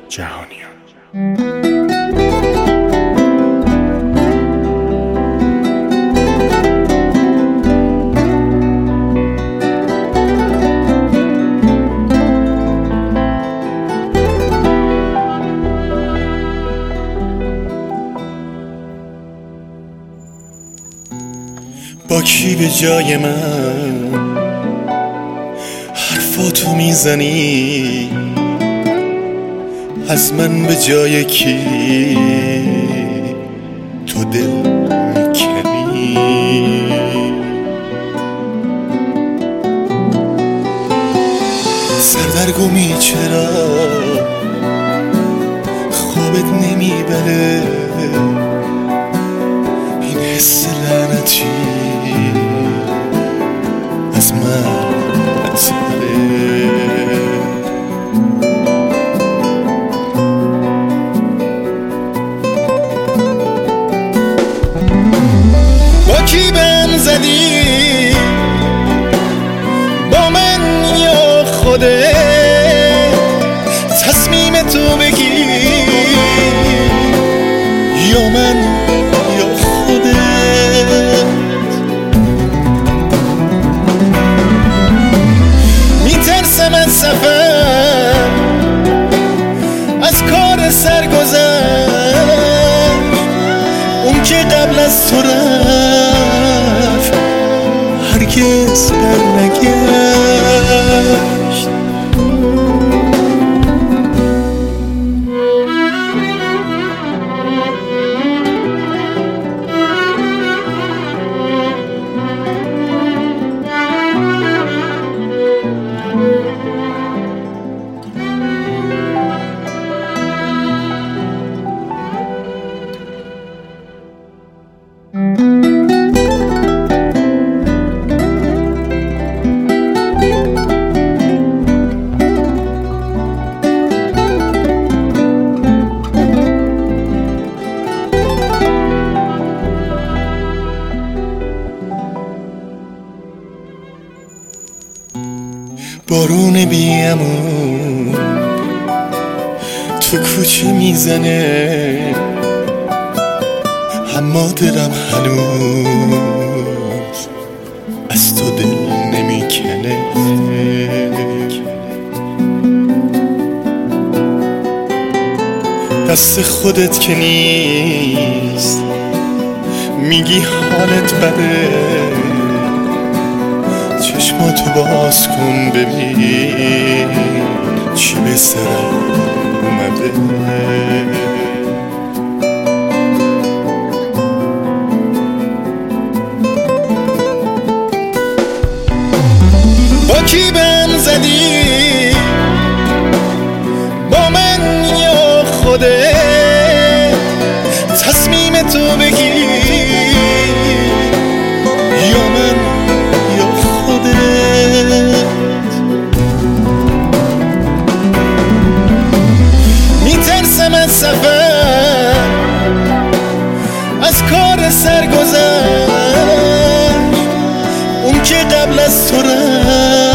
جهانیان. با کی به جای من حرفاتو میزنی؟ از من به جای کی تو دل میکنی؟ سردرگمی چرا خوابت نمیبره؟ این حس لعنتی از من نتیره. با کی بهم زدی؟ با من یا خودت؟ تصمیم تو بگیر، یا من یا خودت. میترسم از سفر، از کار سرگذشت، اون که قبل از تو رفت هرگز برنگشت. بارون بیامون تو کوچه میزنه، اما دلم هنوز از تو دل نمیکنه. دست خودت که نیست میگی حالت بده، چشماتو باز کن ببین چی به سرم اومده. با کی بهم زدی؟ با من یا خودت؟ تصمیم تو بگیر، یا من یا خودت. میترسم از سفر، از کار سرگذشت، اون که قبل از تو رفت